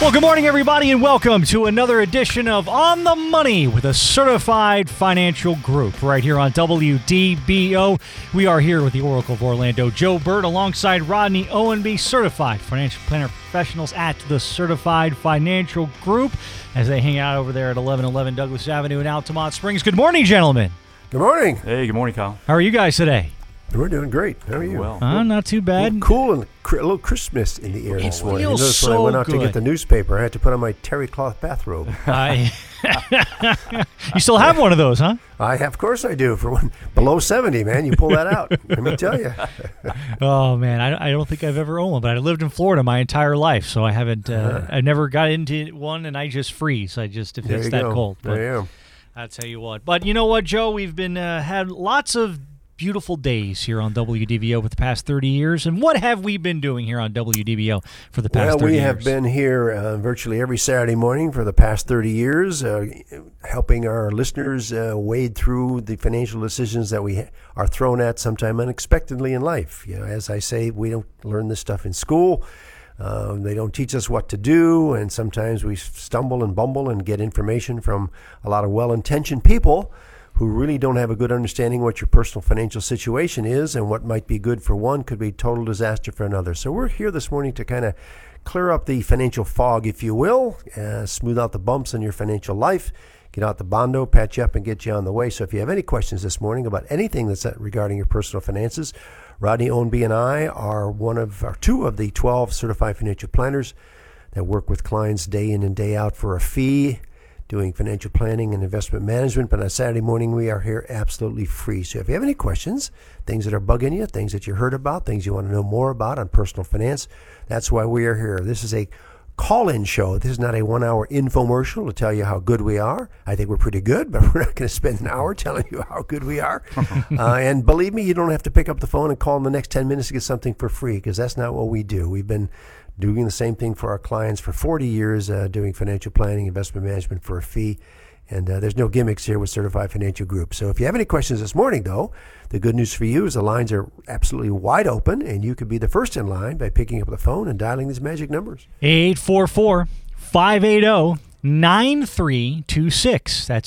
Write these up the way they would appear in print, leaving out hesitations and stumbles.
Well, good morning, everybody, and welcome to another edition of On the Money with a Certified Financial Group right here on WDBO. We are here with the Oracle of Orlando, Joe Bird, alongside Rodney Owenby, Certified Financial Planner Professionals at the Certified Financial Group, as they hang out over there at 1111 Douglas Avenue in Altamont Springs. Good morning, gentlemen. Good morning. Hey, good morning, Kyle. How are you guys today? We're doing great. How are you? Well, Not too bad. Cool and a little Christmas in the air this morning. feels You notice when I so went out to good. get the newspaper, I had to put on my terry cloth bathrobe. You still have one of those, huh? Of course I do. For when below 70, man, you pull that out. Let me tell you. Oh, man, I don't think I've ever owned one, but I lived in Florida my entire life, so I haven't, I never got into one, and I just freeze. If There it's you that go. cold. But There you go. I'll tell you what. But you know what, Joe? We've been had lots of beautiful days here on WDBO for the past 30 years. And what have we been doing here on WDBO for the past 30 years? Well, we have been here virtually every Saturday morning for the past 30 years, helping our listeners wade through the financial decisions that we are thrown at sometime unexpectedly in life. You know, as I say, we don't learn this stuff in school. They don't teach us what to do, and sometimes we stumble and bumble and get information from a lot of well-intentioned people who really don't have a good understanding what your personal financial situation is, and what might be good for one could be total disaster for another. So we're here this morning to kind of clear up the financial fog, if you will, smooth out the bumps in your financial life, get out the bondo, patch you up, and get you on the way. So if you have any questions this morning about anything that's regarding your personal finances, Rodney Owenby and I are two of the 12 certified financial planners that work with clients day in and day out for a fee, doing financial planning and investment management. But on Saturday morning, we are here absolutely free. So if you have any questions, things that are bugging you, things that you heard about, things you want to know more about on personal finance, that's why we are here. This is a call-in show. This is not a 1-hour infomercial to tell you how good we are. I think we're pretty good, but we're not going to spend an hour telling you how good we are. And believe me, you don't have to pick up the phone and call in the next 10 minutes to get something for free, because that's not what we do. We've been doing the same thing for our clients for 40 years, doing financial planning, investment management for a fee. And there's no gimmicks here with Certified Financial Group. So if you have any questions this morning, though, the good news for you is the lines are absolutely wide open, and you could be the first in line by picking up the phone and dialing these magic numbers. 844-580-9326. That's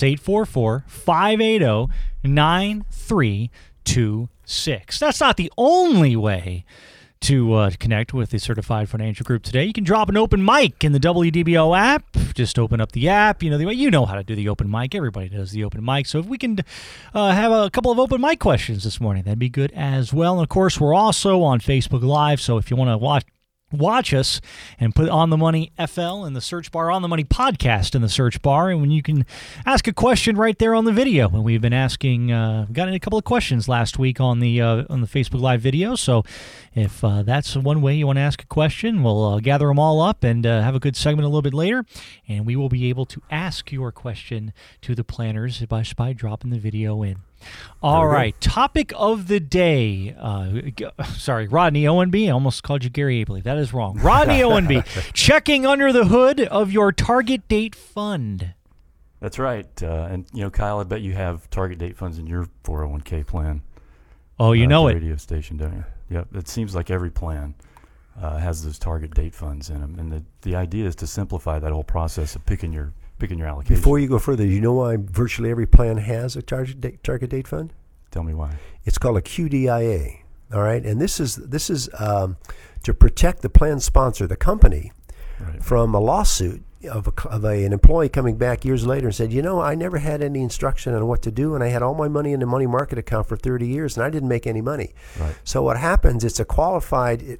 844-580-9326. That's not the only way to connect with the Certified Financial Group today. You can drop an open mic in the WDBO app. Just open up the app. You know how to do the open mic. Everybody does the open mic. So if we can have a couple of open mic questions this morning, that'd be good as well. And of course, we're also on Facebook Live. So if you want to watch us and put On the Money FL in the search bar, On the Money Podcast in the search bar, and when you can ask a question right there on the video. And we've been asking, got a couple of questions last week on the Facebook Live video. So if that's one way you want to ask a question, we'll gather them all up and have a good segment a little bit later, and we will be able to ask your question to the planners by dropping the video in. All right, topic of the day. Sorry, Rodney Owenby. I almost called you Gary Abley. That is wrong. Rodney Owenby, checking under the hood of your target date fund. that's right. And, Kyle, I bet you have target date funds in your 401k plan. Oh, you know it. Radio station, don't you? Yep. It seems like every plan has those target date funds in them. And the idea is to simplify that whole process of picking your allocation. Before you go further, do you know why virtually every plan has a target date fund? Tell me why. It's called a QDIA. All right, and this is to protect the plan sponsor, the company, Right. from a lawsuit of an employee coming back years later and said, I never had any instruction on what to do, and I had all my money in the money market account for 30 years, and I didn't make any money. Right. So what happens? It's a qualified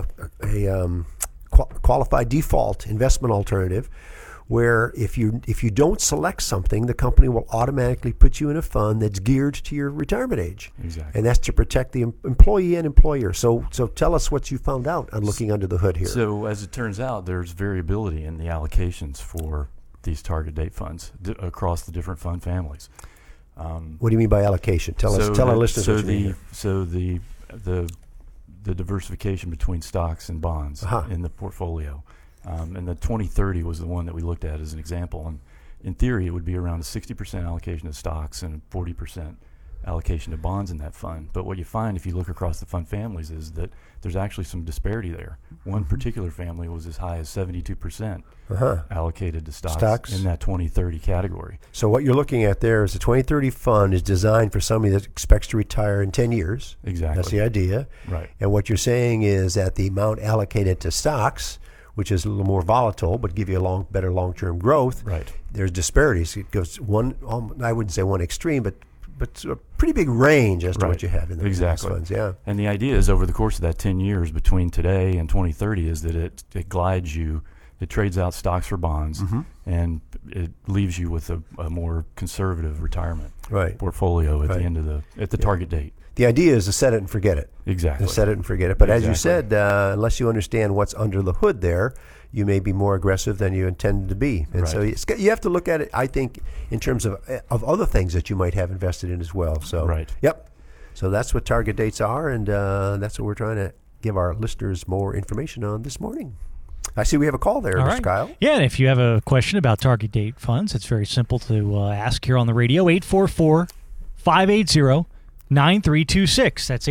default investment alternative, where if you don't select something, the company will automatically put you in a fund that's geared to your retirement age. Exactly. And that's to protect the employee and employer. So tell us what you found out on looking under the hood here. So as it turns out, there's variability in the allocations for these target date funds across the different fund families. What do you mean by allocation? Tell our listeners what you mean. So the diversification between stocks and bonds in the portfolio. And the 2030 was the one that we looked at as an example. And in theory, it would be around a 60% allocation to stocks and 40% allocation to bonds in that fund. But what you find if you look across the fund families is that there's actually some disparity there. One particular family was as high as 72% allocated to stocks in that 2030 category. So what you're looking at there is the 2030 fund is designed for somebody that expects to retire in 10 years. Exactly. That's the idea. Right. And what you're saying is that the amount allocated to stocks, which is a little more volatile but give you better long-term growth, Right. there's disparities. It goes I wouldn't say one extreme, but a pretty big range as to what you have in these funds. Yeah. And the idea is over the course of that 10 years between today and 2030 is that it glides you, it trades out stocks for bonds, and it leaves you with a more conservative retirement portfolio at the end of the target date. The idea is to set it and forget it. Exactly. To set it and forget it. But as you said, unless you understand what's under the hood there, you may be more aggressive than you intended to be. And so you have to look at it, I think, in terms of other things that you might have invested in as well. So, Yep. So that's what target dates are, and that's what we're trying to give our listeners more information on this morning. I see we have a call there, Mr. Kyle. Yeah, and if you have a question about target date funds, it's very simple to ask here on the radio, 844-580-9326. That's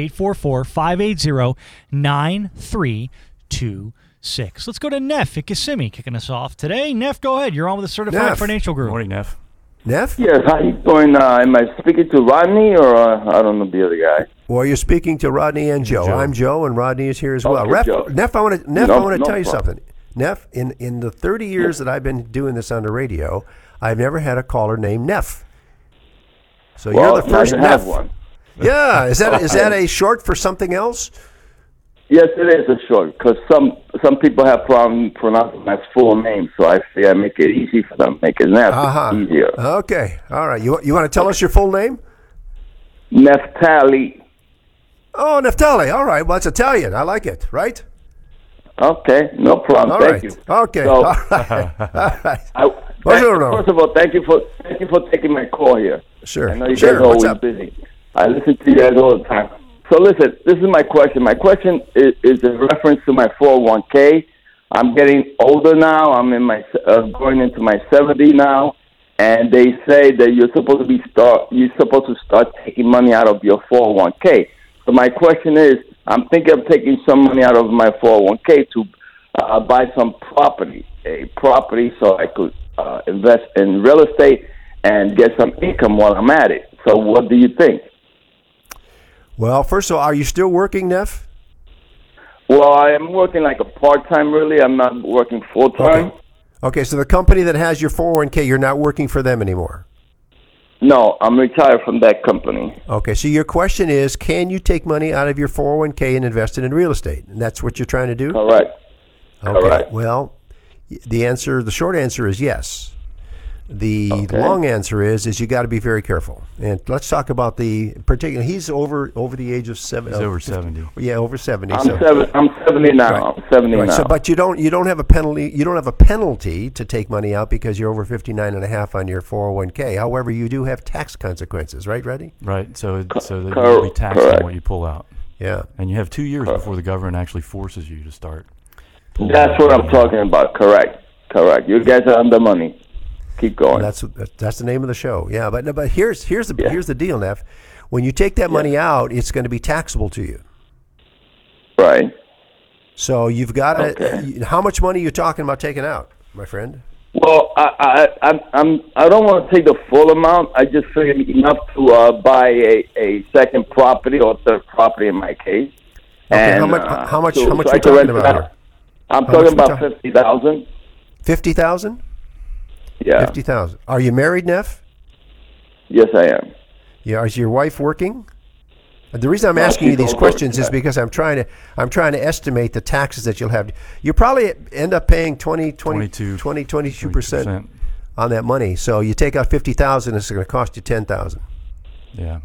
844-580-9326. Let's go to Neff at Kissimmee kicking us off today. Neff, go ahead. You're on with the Certified Financial Group. Morning, Neff. Neff? Yes, how you doing? Am I speaking to Rodney or I don't know the other guy? Well, you're speaking to Rodney and Joe. I'm Joe, and Rodney is here as well. Joe. Neff, I want to tell you something. Neff, in the 30 years that I've been doing this on the radio, I've never had a caller named Neff. So you're the first Neff. Have one. Yeah, is that a short for something else? Yes, it is a short because some people have problem pronouncing my full name, so I say I make it easy for them, make it Neff easier. Okay, all right. You want to tell us your full name? Neftali. Oh, Neftali. All right. Well, it's Italian. I like it. Right? Okay, no problem. Thank you. Okay. So, all right. All right. First of all, thank you for taking my call here. Sure. I know you guys are always busy. I listen to you guys all the time. So listen, this is my question. My question is in reference to my 401k. I'm getting older now. I'm in my going into my 70 now, and they say that you're supposed to start taking money out of your 401k. So my question is, I'm thinking of taking some money out of my 401k to buy some property, so I could invest in real estate and get some income while I'm at it. So what do you think? Well, first of all, are you still working, Neff? Well, I am working like a part-time, really. I'm not working full-time. Okay, so the company that has your 401k, you're not working for them anymore? No, I'm retired from that company. Okay, so your question is, can you take money out of your 401k and invest it in real estate? And that's what you're trying to do? Correct. Okay, correct. Well, the short answer is yes. The long answer is you got to be very careful. And let's talk about the particular. He's over the age of 70. He's over 70. Yeah, over 70. I'm 70 now. Right. I'm 70 now. So, but you don't have a penalty. You don't have a penalty to take money out because you're over 59.5 on your 401k. However, you do have tax consequences, right, Reddy? Right. So that you'll be taxed on what you pull out. Yeah. And you have 2 years before the government actually forces you to start. That's what I'm talking about. Correct. You guys are on the money. Keep going. That's the name of the show. Yeah, but here's the deal, Neff. When you take that money out, it's going to be taxable to you. Right. So you've got to. How much money are you talking about taking out, my friend? Well, I don't want to take the full amount. I just figured enough to buy a second property or third property in my case. Okay. And, how much? How much are you talking about here? I'm talking about 50,000. 50,000. Yeah. 50,000. Are you married, Neff? Yes, I am. Yeah. Is your wife working? The reason I'm asking you these questions is because I'm trying to estimate the taxes that you'll have. You probably end up paying 22% on that money. So you take out 50,000, it's going to cost you 10,000. Yeah.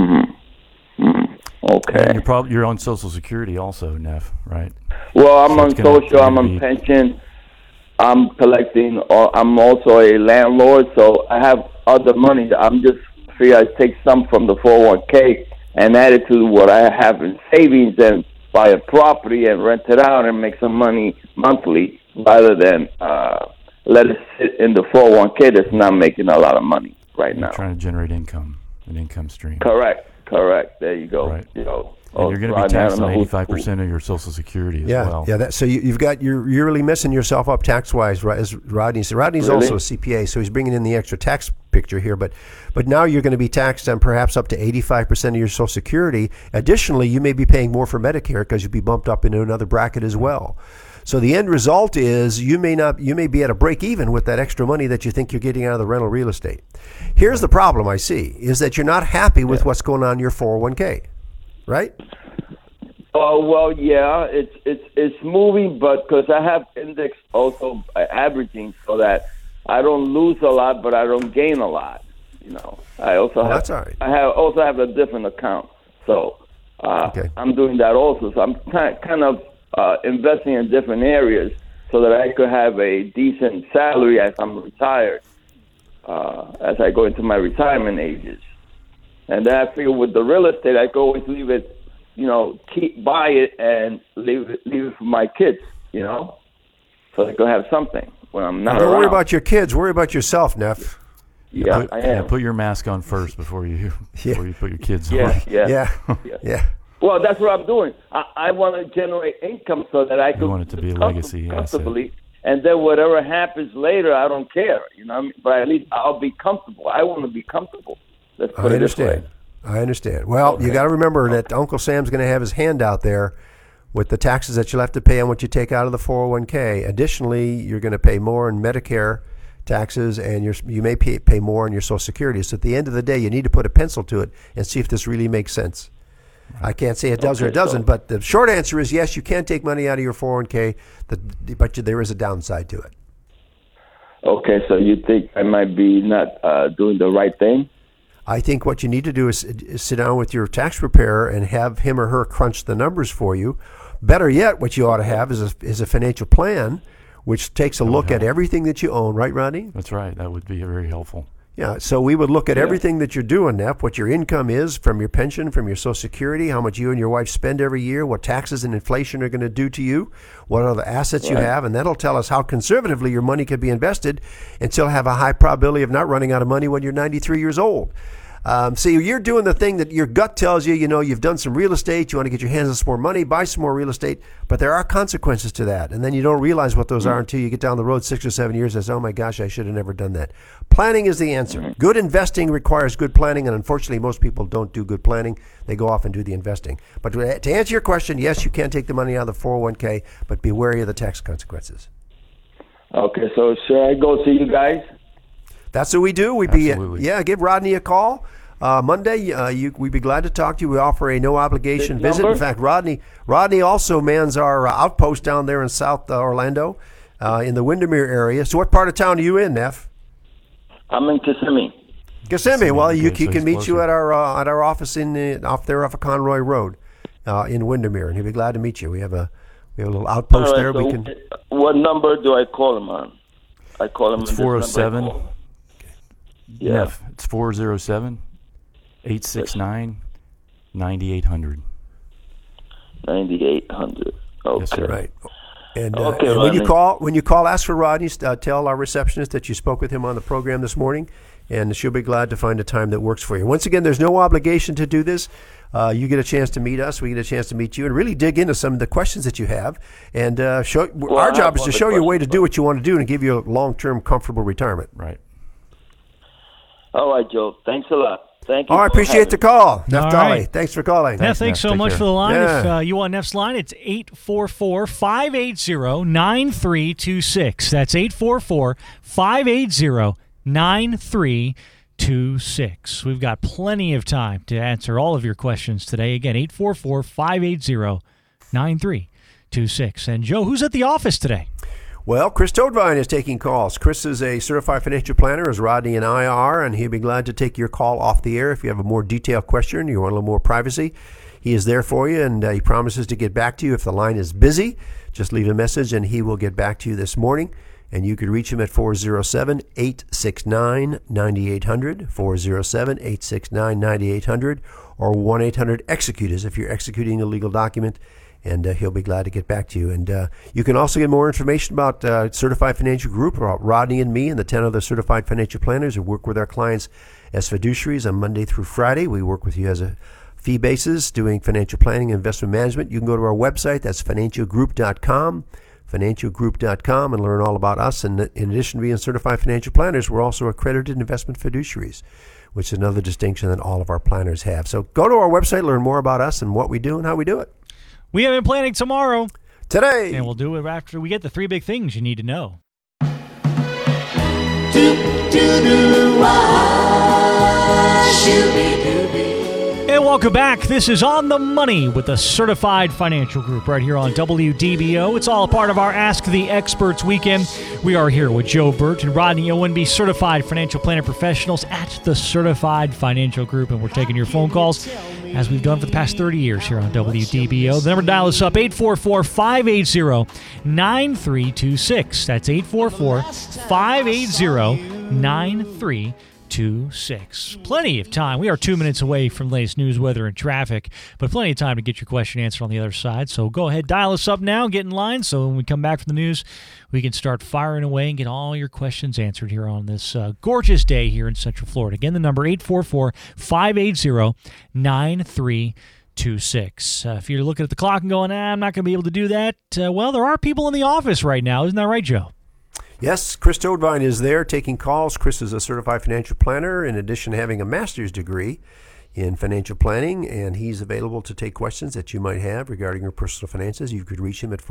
Okay. And you're on Social Security also, Neff, right? Well, I'm on social. I'm on pension. I'm collecting, I'm also a landlord, so I have other money. I'm just figure I take some from the 401k and add it to what I have in savings and buy a property and rent it out and make some money monthly rather than let it sit in the 401k that's not making a lot of money right now. Trying to generate income. an income stream. Correct. There you go. Right. You know, And you're going to be taxed on 85% of your Social Security as well. Yeah, so you've got, you're really messing yourself up tax-wise, right, as Rodney said. Rodney's Really? also a CPA, so he's bringing in the extra tax picture here. But now you're going to be taxed on perhaps up to 85% of your Social Security. Additionally, you may be paying more for Medicare because you'll be bumped up into another bracket as well. So the end result is you may be at a break even with that extra money that you think you're getting out of the rental real estate. Here's the problem I see, is that you're not happy with what's going on in your 401k, right? Oh well, yeah, it's moving, but because I have index also averaging, so that I don't lose a lot, but I don't gain a lot. You know, I also have that's all right. I have a different account, so Okay. I'm doing that also. So I'm kind of investing in different areas so that I could have a decent salary as I'm retired, as I go into my retirement ages. And then I figure with the real estate, I could always leave it. You know, buy it and leave it for my kids, you know, so they could have something when I'm not Don't around. worry about your kids. Worry about yourself, Neff. Yeah, I am. Put your mask on first before you put your kids on. Yeah. Well, that's what I'm doing. I want to generate income so that I can want it to be a legacy comfortably, and then whatever happens later, I don't care, you know. What I mean? But at least I'll be comfortable. I want to be comfortable. Let's put it this way. I understand. Well, you got to remember that Uncle Sam's going to have his hand out there with the taxes that you'll have to pay on what you take out of the 401k. Additionally, you're going to pay more in Medicare taxes, and you may pay more on your Social Security. So at the end of the day, you need to put a pencil to it and see if this really makes sense. I can't say it does or it doesn't, but the short answer is yes, you can take money out of your 401k, but there is a downside to it. Okay, so you think I might be not doing the right thing? I think what you need to do is sit down with your tax preparer and have him or her crunch the numbers for you. Better yet, what you ought to have is a financial plan, which takes a look at everything that you own. Right, Rodney? That's right. That would be very helpful. Yeah, so we would look at everything that you're doing, Neff, what your income is from your pension, from your Social Security, how much you and your wife spend every year, what taxes and inflation are going to do to you, what other assets you have, and that'll tell us how conservatively your money could be invested and still have a high probability of not running out of money when you're 93 years old. So you're doing the thing that your gut tells you, you know, you've done some real estate, you want to get your hands on some more money, buy some more real estate, but there are consequences to that. And then you don't realize what those are until you get down the road 6 or 7 years and say, oh my gosh, I should have never done that. Planning is the answer. Good investing requires good planning, and unfortunately most people don't do good planning. They go off and do the investing. But to answer your question, yes, you can take the money out of the 401k, but be wary of the tax consequences. Okay, so should I go see you guys? That's what we do. Absolutely. Give Rodney a call. Monday, we'd be glad to talk to you. We offer a no obligation visit. In fact, Rodney also mans our outpost down there in South Orlando, in the Windermere area. So, what part of town are you in, Neff? I'm in Kissimmee. Kissimmee. Well, Okay, he so can he's meet you closer. at our office off of Conroy Road, in Windermere, and he'll be glad to meet you. We have a little outpost All right, there. so We can. what number do I call him on? I call him. It's on this number 407. I call. Yeah. Neff, it's 407-869-9800. 9800. Okay. Yes, sir. Right. And, Okay, and Rodney. when you call, ask for Rodney. Tell our receptionist that you spoke with him on the program this morning, and she'll be glad to find a time that works for you. Once again, there's no obligation to do this. You get a chance to meet us. We get a chance to meet you and really dig into some of the questions that you have. And our job is to show you a way to do what you want to do and give you a long-term, comfortable retirement. Right. All right, Joe. Thanks a lot. Thank you. Oh, I appreciate the call. Neff Dolly, right. thanks for calling. Neff, thanks so Take much care. for the line. Yeah. If you want Neff's line, it's 844-580-9326. That's 844-580-9326. We've got plenty of time to answer all of your questions today. Again, 844-580-9326. And Joe, who's at the office today? Well, Chris Toadvine is taking calls. Chris is a certified financial planner, as Rodney and I are, and he'll be glad to take your call off the air if you have a more detailed question, you want a little more privacy. He is there for you, and he promises to get back to you if the line is busy. Just leave a message, and he will get back to you this morning. And you could reach him at 407-869-9800, 407-869-9800, or 1-800-EXECUTE if you're executing a legal document, and he'll be glad to get back to you. And you can also get more information about Certified Financial Group, about Rodney and me and the 10 other certified financial planners who work with our clients as fiduciaries on Monday through Friday. We work with you as a fee basis doing financial planning and investment management. You can go to our website. That's financialgroup.com, financialgroup.com, and learn all about us. And in addition to being certified financial planners, we're also accredited investment fiduciaries, which is another distinction that all of our planners have. So go to our website, learn more about us and what we do and how we do it. We have been planning tomorrow. Today. And we'll do it after we get the 3 big things you need to know. And welcome back. This is On the Money with the Certified Financial Group right here on WDBO. It's all a part of our Ask the Experts weekend. We are here with Joe Burt and Rodney ONB, Certified Financial Planner Professionals at the Certified Financial Group, and we're taking your phone calls as we've done for the past 30 years here on WDBO. The number to dial us up, 844-580-9326. That's 844-580-9326. Plenty of time. We are 2 minutes away from the latest news, weather, and traffic, but plenty of time to get your question answered on the other side. So go ahead, dial us up now, get in line, so when we come back from the news, we can start firing away and get all your questions answered here on this gorgeous day here in Central Florida. Again, the number 844-580-9326. If you're looking at the clock and going, I'm not going to be able to do that, well, there are people in the office right now. Isn't that right, Joe? Yes, Chris Toadvine is there taking calls. Chris is a certified financial planner, in addition to having a master's degree in financial planning, and he's available to take questions that you might have regarding your personal finances. You could reach him at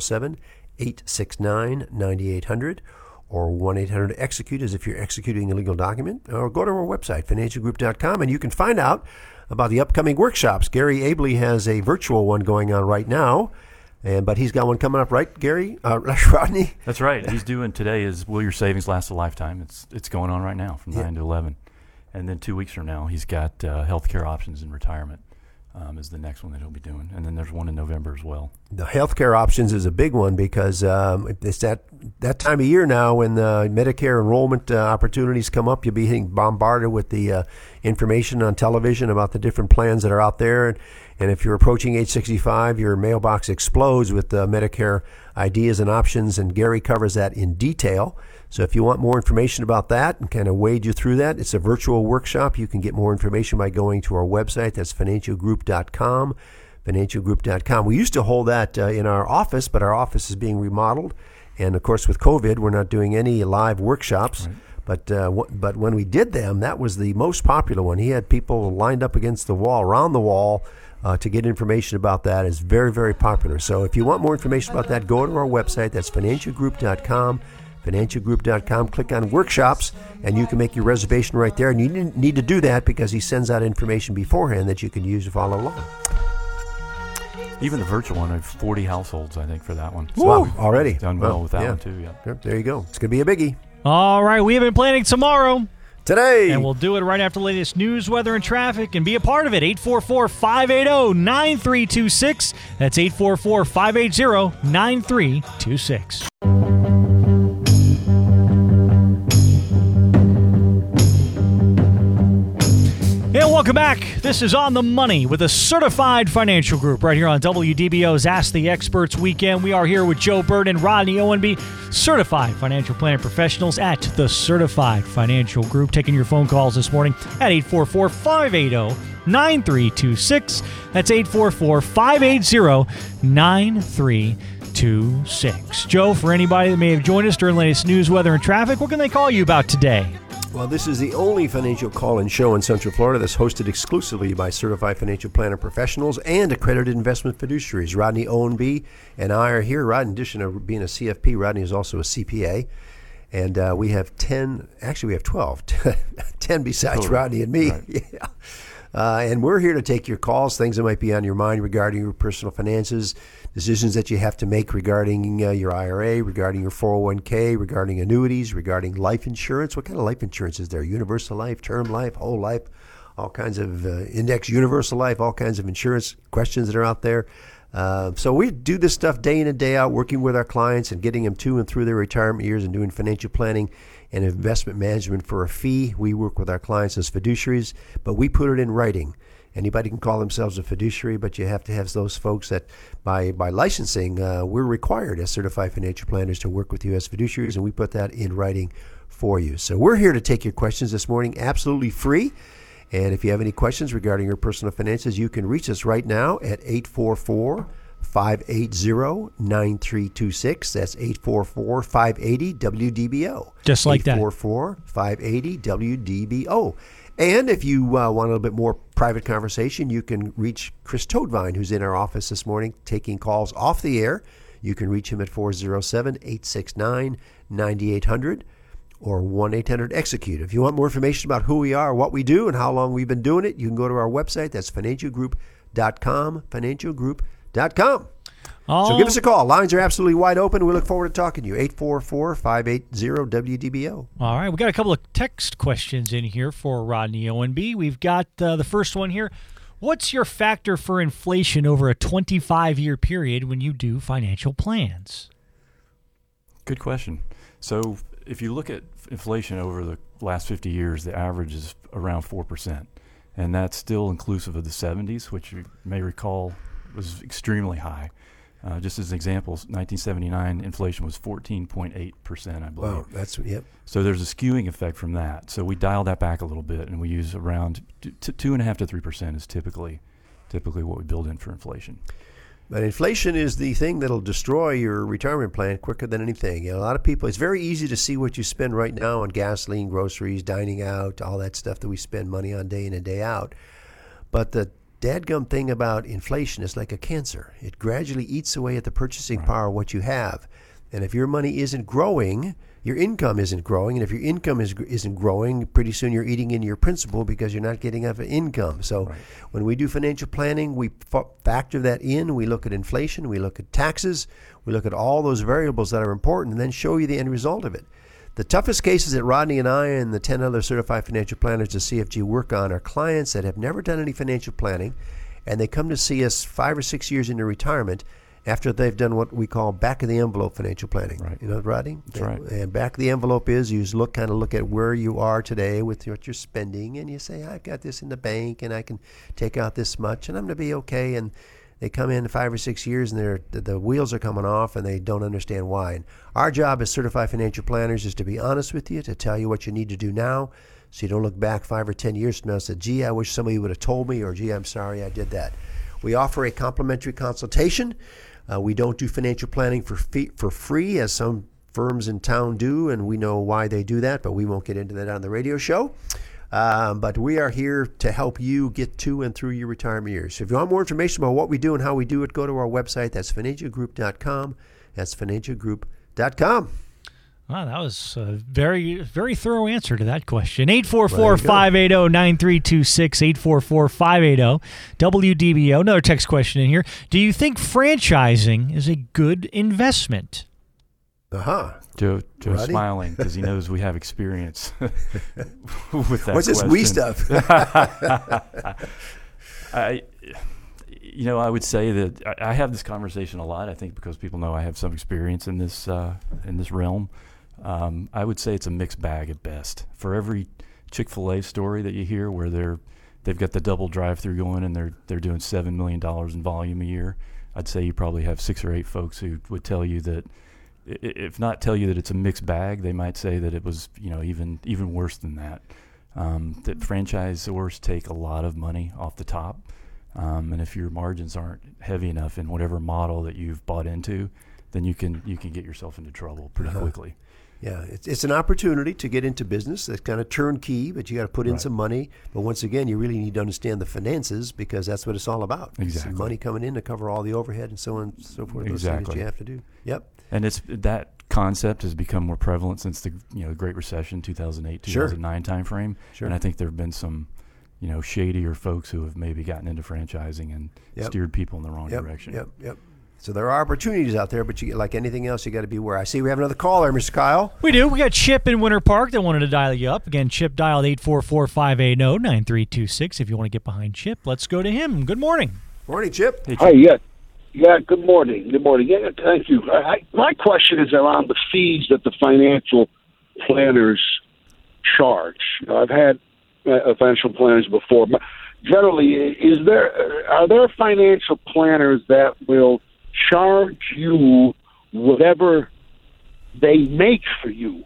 407-869-9800 or 1-800-EXECUTE if you're executing a legal document, or go to our website, financialgroup.com, and you can find out about the upcoming workshops. Gary Abley has a virtual one going on right now. But he's got one coming up, right, Gary? Rodney? That's right. He's doing today is Will Your Savings Last a Lifetime? It's going on right now from 9 to 11. And then 2 weeks from now, he's got healthcare options in retirement is the next one that he'll be doing. And then there's one in November as well. The healthcare options is a big one because it's that time of year now when the Medicare enrollment opportunities come up. You'll be getting bombarded with the information on television about the different plans that are out there. And if you're approaching age 65, your mailbox explodes with Medicare ideas and options, and Gary covers that in detail. So if you want more information about that and kind of wade you through that, it's a virtual workshop. You can get more information by going to our website. That's financialgroup.com, financialgroup.com. We used to hold that in our office, but our office is being remodeled. And, of course, with COVID, we're not doing any live workshops. Right. But when we did them, that was the most popular one. He had people lined up against the wall, around the wall, to get information about that. Is very, very popular. So if you want more information about that, go to our website. That's financialgroup.com, financialgroup.com. Click on workshops, and you can make your reservation right there. And you need to do that because he sends out information beforehand that you can use to follow along. Even the virtual one, I have 40 households, I think, for that one. So wow, already. Done well with that one, too. Yeah. Yep, there you go. It's going to be a biggie. All right, we have been planning tomorrow. Today. And we'll do it right after the latest news, weather, and traffic, and be a part of it. 844-580-9326. That's 844-580-9326. And welcome back. This is On the Money with a Certified Financial Group right here on WDBO's Ask the Experts weekend. We are here with Joe Burt and Rodney ONB, Certified Financial Planning Professionals at the Certified Financial Group. Taking your phone calls this morning at 844-580-9326. That's 844-580-9326. Joe, for anybody that may have joined us during the latest news, weather, and traffic, what can they call you about today? Well, this is the only financial call-in show in Central Florida that's hosted exclusively by certified financial planner professionals and accredited investment fiduciaries. Rodney ONB and I are here. Rod, in addition to being a CFP, Rodney is also a CPA. And we have 10, actually we have 12, 10 besides Rodney and me. Right. Yeah. And we're here to take your calls, things that might be on your mind regarding your personal finances, decisions that you have to make regarding your IRA, regarding your 401k, regarding annuities, regarding life insurance. What kind of life insurance is there? Universal life, term life, whole life, all kinds of index universal life, all kinds of insurance questions that are out there. So we do this stuff day in and day out, working with our clients and getting them to and through their retirement years and doing financial planning and investment management for a fee. We work with our clients as fiduciaries, but we put it in writing. Anybody can call themselves a fiduciary, but you have to have those folks that, by licensing, we're required as certified financial planners to work with you as fiduciaries, and we put that in writing for you. So we're here to take your questions this morning, absolutely free. And if you have any questions regarding your personal finances, you can reach us right now at 844-580-9326. That's 844-580-WDBO. Just like that. 844-580-WDBO. And if you want a little bit more private conversation, you can reach Chris Toadvine, who's in our office this morning, taking calls off the air. You can reach him at 407-869-9800 or 1-800-EXECUTE. If you want more information about who we are, what we do, and how long we've been doing it, you can go to our website. That's financialgroup.com, financialgroup.com. So give us a call. Lines are absolutely wide open. We look forward to talking to you. 844-580-WDBO. All right. We got a couple of text questions in here for Rodney ONB. We've got the first one here. What's your factor for inflation over a 25-year period when you do financial plans? Good question. So if you look at inflation over the last 50 years, the average is around 4%. And that's still inclusive of the 70s, which you may recall was extremely high. Just as an example, 1979 inflation was 14.8%, I believe. Wow, that's, yep. So there's a skewing effect from that. So we dial that back a little bit, and we use around 2.5% to 3% is typically what we build in for inflation. But inflation is the thing that'll destroy your retirement plan quicker than anything. You know, a lot of people, it's very easy to see what you spend right now on gasoline, groceries, dining out, all that stuff that we spend money on day in and day out. But the dadgum thing about inflation is like a cancer. It gradually eats away at the purchasing power of what you have. And if your money isn't growing, your income isn't growing. And if your income isn't growing, pretty soon you're eating into your principal because you're not getting enough income. So when we do financial planning, we factor that in. We look at inflation. We look at taxes. We look at all those variables that are important and then show you the end result of it. The toughest cases that Rodney and I and the 10 other certified financial planners at CFG work on are clients that have never done any financial planning, and they come to see us 5 or 6 years into retirement after they've done what we call back-of-the-envelope financial planning. Right. You know, Rodney? That's right. And back-of-the-envelope is you look at where you are today with what you're spending, and you say, I've got this in the bank, and I can take out this much, and I'm going to be okay. And they come in 5 or 6 years, and the wheels are coming off, and they don't understand why. And our job as certified financial planners is to be honest with you, to tell you what you need to do now, so you don't look back 5 or 10 years from now and say, gee, I wish somebody would have told me, or gee, I'm sorry I did that. We offer a complimentary consultation. We don't do financial planning for free, as some firms in town do, and we know why they do that, but we won't get into that on the radio show. But we are here to help you get to and through your retirement years. So if you want more information about what we do and how we do it, go to our website. That's financialgroup.com. That's financialgroup.com. Wow, that was a very, very thorough answer to that question. 844-580-9326, 844-580-WDBO. Another text question in here. Do you think franchising is a good investment? Joe's smiling because he knows we have experience with that. What's this we stuff? I would say that I have this conversation a lot. I think because people know I have some experience in this realm. I would say it's a mixed bag at best. For every Chick-fil-A story that you hear where they've got the double drive-through going and they're doing $7 million in volume a year, I'd say you probably have 6 or 8 folks who would tell you that. If not tell you that it's a mixed bag, they might say that it was, even worse than that. That franchisors take a lot of money off the top, and if your margins aren't heavy enough in whatever model that you've bought into, then you can get yourself into trouble pretty quickly. Yeah, it's an opportunity to get into business. That's kind of turnkey, but you got to put in some money. But once again, you really need to understand the finances because that's what it's all about. Exactly. Some money coming in to cover all the overhead and so on and so forth. Those things that you have to do. Yep. And that concept has become more prevalent since the Great Recession, 2008, 2009 timeframe. Sure. And I think there have been some, shadier folks who have maybe gotten into franchising and steered people in the wrong direction. Yep. So there are opportunities out there, but like anything else, you got to be aware. I see we have another caller, Mr. Kyle. We do. We got Chip in Winter Park that wanted to dial you up. Again, Chip dialed 844-580-9326. If you want to get behind Chip, let's go to him. Good morning. Morning, Chip. Hey, Chip. Hi, Yeah, good morning. Good morning. Yeah, thank you. My question is around the fees that the financial planners charge. I've had financial planners before. generally, are there financial planners that will charge you whatever they make for you,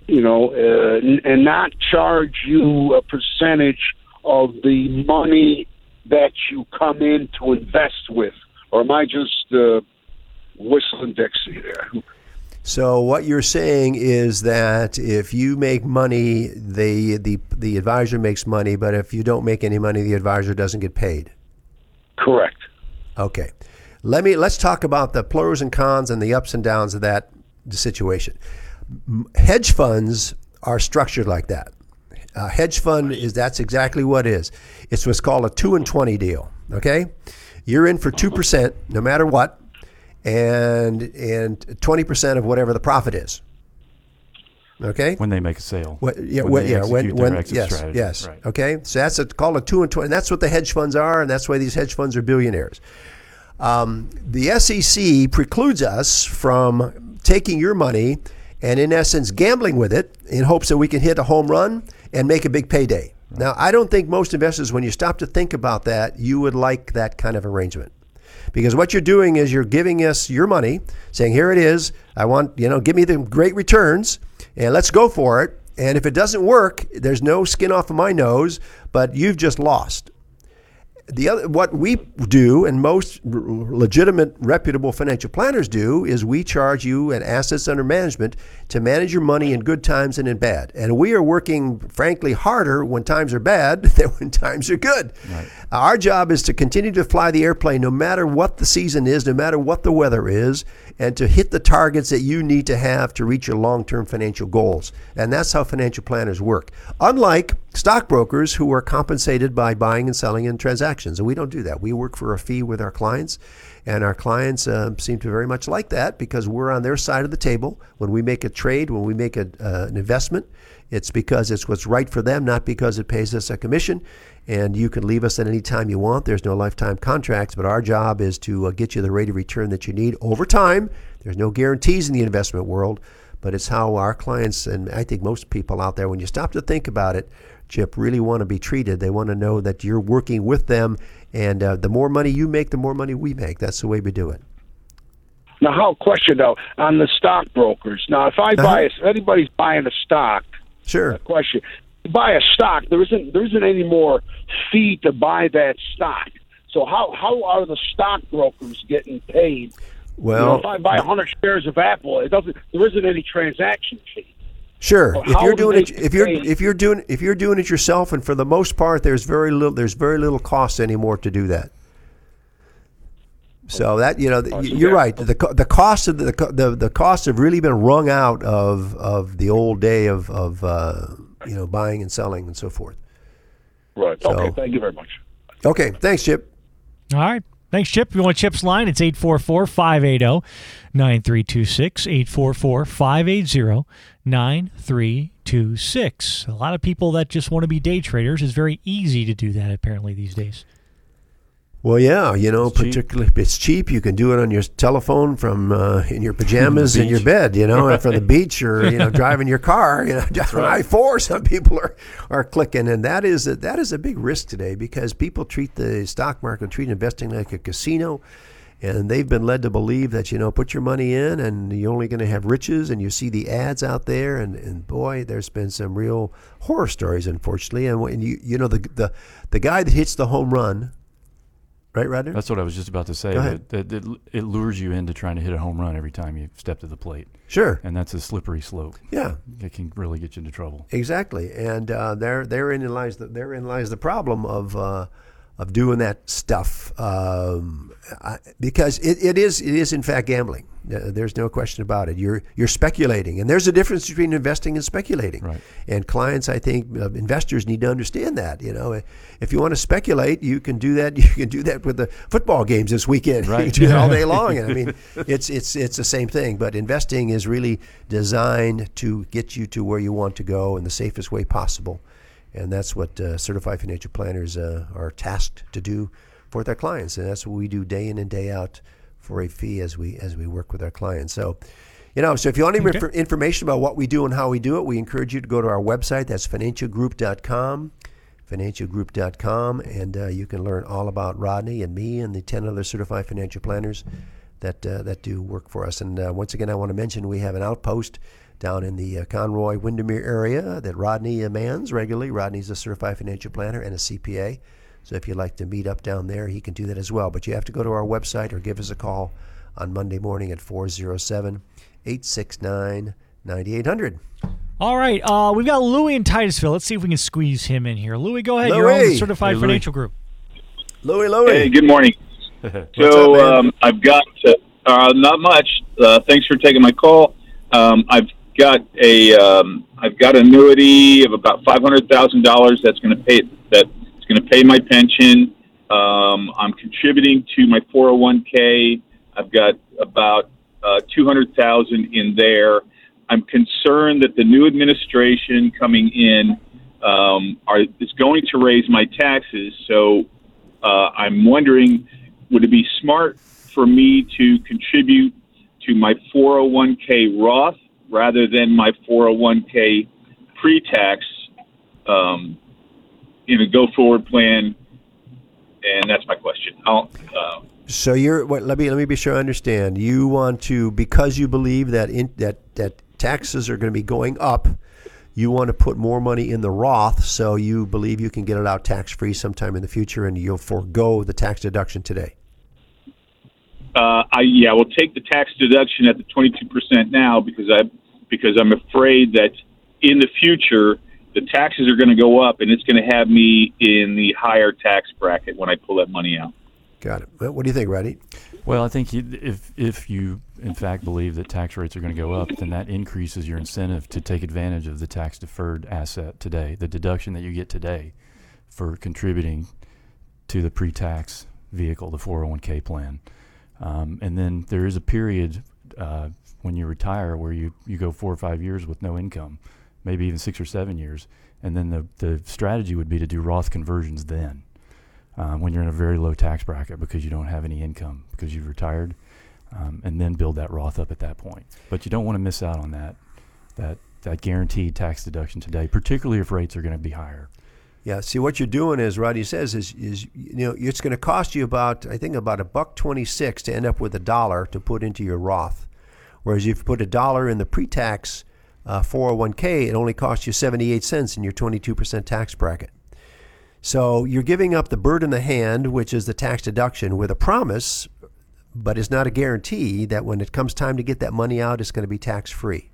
and not charge you a percentage of the money that you come in to invest with? Or am I just whistling Dixie there? So what you're saying is that if you make money, the advisor makes money, but if you don't make any money, the advisor doesn't get paid. Correct. Okay. Let's talk about the pros and cons and the ups and downs of that situation. Hedge funds are structured like that. Hedge fund that's exactly what it is. It's what's called a 2 and 20 deal. Okay, you're in for 2% no matter what, and 20% of whatever the profit is. Okay, when they make a sale. When their exit strategy. Yes. Right. Okay, so that's called a 2 and 20. And that's what the hedge funds are, and that's why these hedge funds are billionaires. The SEC precludes us from taking your money and, in essence, gambling with it in hopes that we can hit a home run and make a big payday. Right. Now, I don't think most investors, when you stop to think about that, you would like that kind of arrangement. Because what you're doing is you're giving us your money, saying, here it is, I want, give me the great returns, and let's go for it. And if it doesn't work, there's no skin off of my nose, but you've just lost. What we do, and most legitimate, reputable financial planners do, is we charge you an assets under management to manage your money in good times and in bad. And we are working, frankly, harder when times are bad than when times are good. Right. Our job is to continue to fly the airplane no matter what the season is, no matter what the weather is, and to hit the targets that you need to have to reach your long-term financial goals. And that's how financial planners work. Unlike stockbrokers who are compensated by buying and selling in transactions. And we don't do that. We work for a fee with our clients, and our clients seem to very much like that because we're on their side of the table. When we make a trade, when we make an investment, it's because it's what's right for them, not because it pays us a commission. And you can leave us at any time you want. There's no lifetime contracts, but our job is to get you the rate of return that you need over time. There's no guarantees in the investment world, but it's how our clients, and I think most people out there, when you stop to think about it, Chip, really want to be treated. They want to know that you're working with them, and the more money you make, the more money we make. That's the way we do it. Now, question though on the stockbrokers. Now, if anybody's buying a stock, sure. Question: you buy a stock, there isn't any more fee to buy that stock. So how are the stockbrokers getting paid? Well, if I buy 100 shares of Apple, there isn't any transaction fee. Sure. So if you're doing it yourself, and for the most part, there's very little cost anymore to do that. So that you're right. The cost of the costs have really been wrung out of the old day of buying and selling and so forth. Right. So, okay. Thank you very much. Okay. Thanks, Chip. All right. Thanks, Chip. If you want Chip's line, it's 844-580-9326, 844-580-9326. A lot of people that just want to be day traders, it's very easy to do that apparently these days. Well, yeah, particularly if it's cheap, you can do it on your telephone from in your pajamas in your bed, from the beach or driving your car, driving I-4. Some people are clicking, and that is a big risk today because people treat the stock market, treat investing like a casino, and they've been led to believe that put your money in and you're only going to have riches, and you see the ads out there, and boy, there's been some real horror stories, unfortunately, and when the guy that hits the home run. Right, Rodney? That's what I was just about to say. That it lures you into trying to hit a home run every time you step to the plate. Sure. And that's a slippery slope. Yeah. It can really get you into trouble. Exactly. And therein lies the problem of doing that stuff because it is in fact gambling. There's no question about it. You're speculating, and there's a difference between investing and speculating. Right. And clients, I think, investors need to understand that. If you want to speculate, you can do that. You can do that with the football games this weekend. Right. You can do that all day long. And I mean, it's the same thing. But investing is really designed to get you to where you want to go in the safest way possible, and that's what certified financial planners are tasked to do for their clients, and that's what we do day in and day out for a fee as we work with our clients. So, so if you want any information about what we do and how we do it, we encourage you to go to our website. That's financialgroup.com, financialgroup.com, and you can learn all about Rodney and me and the 10 other certified financial planners that do work for us. And once again, I want to mention we have an outpost down in the Conroy, Windermere area that Rodney mans regularly. Rodney's a certified financial planner and a CPA. So if you'd like to meet up down there, he can do that as well. But you have to go to our website or give us a call on Monday morning at 407-869-9800. All right. We've got Louie in Titusville. Let's see if we can squeeze him in here. Louie, go ahead. Louie. You're on the Certified Hey, Financial Group. Louie. Hey, good morning. What's So up, man? I've got not much. Thanks for taking my call. I've got an annuity of about $500,000 that's going to pay my pension. I'm contributing to my 401k. I've got about $200,000 in there. I'm concerned that the new administration coming in is going to raise my taxes. So I'm wondering, would it be smart for me to contribute to my 401k Roth rather than my 401k pre-tax in a go-forward plan? And that's my question. So let me be sure I understand. You want to, because you believe that that taxes are going to be going up, you want to put more money in the Roth, so you believe you can get it out tax-free sometime in the future, and you'll forego the tax deduction today. I will take the tax deduction at the 22% now because I'm afraid that in the future the taxes are going to go up and it's going to have me in the higher tax bracket when I pull that money out. Got it. Well, what do you think, Rodney? Well, I think if you in fact believe that tax rates are going to go up, then that increases your incentive to take advantage of the tax-deferred asset today, the deduction that you get today for contributing to the pre-tax vehicle, the 401k plan. And then there is a period when you retire where you go 4 or 5 years with no income, maybe even 6 or 7 years. And then the strategy would be to do Roth conversions then. When you're in a very low tax bracket because you don't have any income because you've retired, and then build that Roth up at that point. But you don't want to miss out on that guaranteed tax deduction today, particularly if rates are going to be higher. Yeah. See, what you're doing, as Rodney says, is it's going to cost you about $1.26 to end up with $1 to put into your Roth, whereas if you put $1 in the pre-tax 401k, it only costs you 78 cents in your 22% tax bracket. So you're giving up the bird in the hand, which is the tax deduction, with a promise, but it's not a guarantee that when it comes time to get that money out, it's going to be tax-free.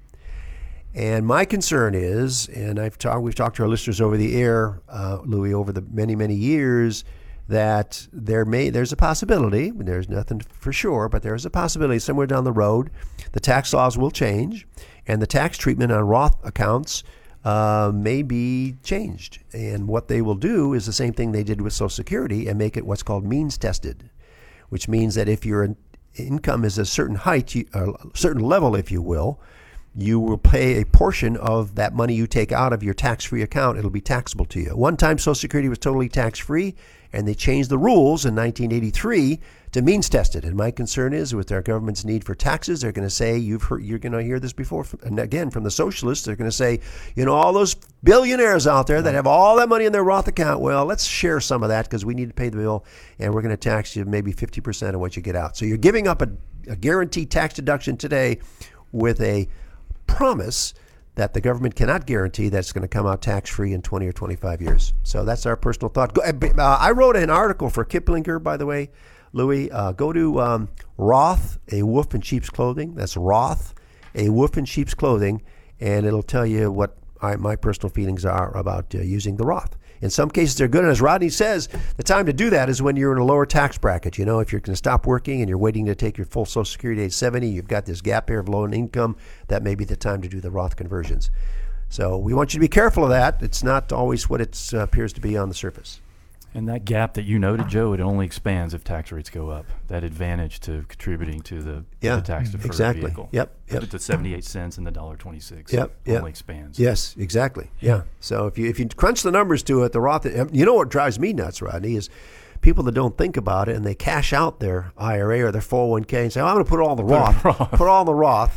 And my concern is, and we've talked to our listeners over the air, Louis, over the many, many years, that there's a possibility, there's nothing for sure, but there's a possibility somewhere down the road, the tax laws will change, and the tax treatment on Roth accounts may be changed. And what they will do is the same thing they did with Social Security and make it what's called means tested, which means that if your income is a certain height, a certain level, if you will pay a portion of that money you take out of your tax-free account. It'll be taxable to you. One time Social Security was totally tax-free, and they changed the rules in 1983 to means tested. And my concern is with our government's need for taxes, they're going to say, you're going to hear this before, and again, from the socialists, they're going to say, all those billionaires out there that have all that money in their Roth account, well, let's share some of that because we need to pay the bill, and we're going to tax you maybe 50% of what you get out. So you're giving up a guaranteed tax deduction today with a promise that the government cannot guarantee that it's going to come out tax-free in 20 or 25 years. So that's our personal thought. I wrote an article for Kiplinger, by the way, Louis. Go to Roth, A Wolf in Sheep's Clothing. That's Roth, A Wolf in Sheep's Clothing, and it'll tell you what my personal feelings are about using the Roth. In some cases, they're good. And as Rodney says, the time to do that is when you're in a lower tax bracket. If you're going to stop working and you're waiting to take your full Social Security age 70, you've got this gap here of low income, that may be the time to do the Roth conversions. So we want you to be careful of that. It's not always what it appears to be on the surface. And that gap that you noted, Joe, it only expands if tax rates go up. That advantage to contributing to the tax-deferred vehicle. Yep. The 78 cents and the $1.26 only expands. Yes, exactly. Yeah. So if you crunch the numbers to it, the Roth, what drives me nuts, Rodney, is people that don't think about it and they cash out their IRA or their 401k and say, I'm going to put it all in the Roth. Put it all in the Roth.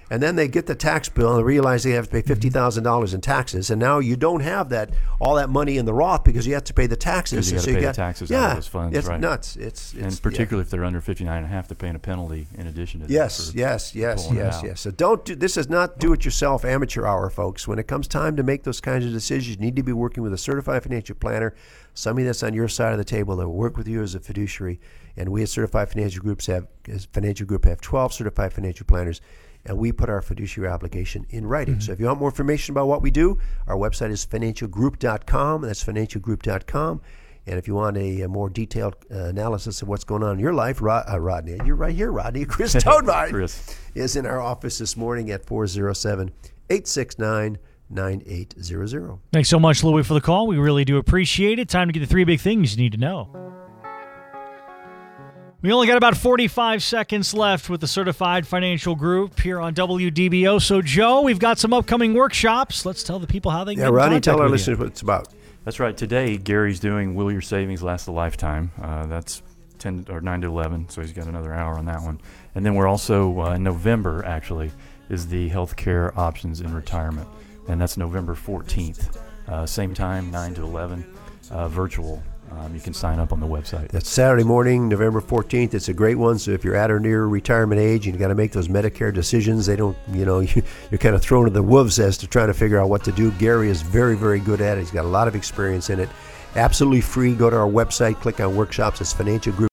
And then they get the tax bill and realize they have to pay $50,000 in taxes. And now you don't have all that money in the Roth because you have to pay the taxes. Because you got to pay the taxes out of those funds, it's right? nuts. It's particularly if they're under 59.5, they're paying a penalty in addition to that. Yes. So this is not do-it-yourself amateur hour, folks. When it comes time to make those kinds of decisions, you need to be working with a certified financial planner, somebody that's on your side of the table that will work with you as a fiduciary. And we at Certified Financial Group have 12 certified financial planners, and we put our fiduciary obligation in writing. So if you want more information about what we do, our website is financialgroup.com. That's financialgroup.com. And if you want a more detailed analysis of what's going on in your life, Rodney, you're right here, Rodney. Chris Toadvine is in our office this morning at 407-869-9800. Thanks so much, Louie, for the call. We really do appreciate it. Time to get the 3 big things you need to know. We only got about 45 seconds left with the Certified Financial Group here on WDBO. So, Joe, we've got some upcoming workshops. Let's tell the people how they can get in Rodney, contact tell our with listeners what it's about. That's right. Today, Gary's doing Will Your Savings Last a Lifetime. That's 9 to 11, so he's got another hour on that one. And then we're also, in November, actually, is the Healthcare Options in Retirement. And that's November 14th. Same time, 9 to 11, virtual. You can sign up on the website. That's Saturday morning, November 14th. It's a great one. So if you're at or near retirement age and you got to make those Medicare decisions, they don't, you're kind of thrown to the wolves as to trying to figure out what to do. Gary is very, very good at it. He's got a lot of experience in it. Absolutely free. Go to our website, click on workshops. It's Financial Group.